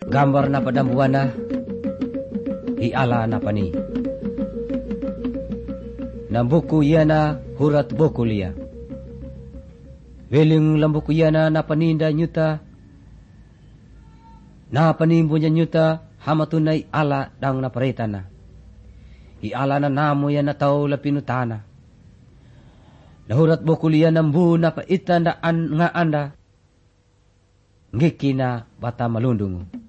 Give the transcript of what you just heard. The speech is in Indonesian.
Gambar na padambuana, iala na pani. Nambuku yana hurat bokulia. Weling lambuku yana na paninda nyuta, na panimbunya nyuta hamatunay ala dang naparetana. Iala na namo yan na tao lapinutana. Nahurat bokulia nambu na paitan da nga anda, ngiki na bata malundungu.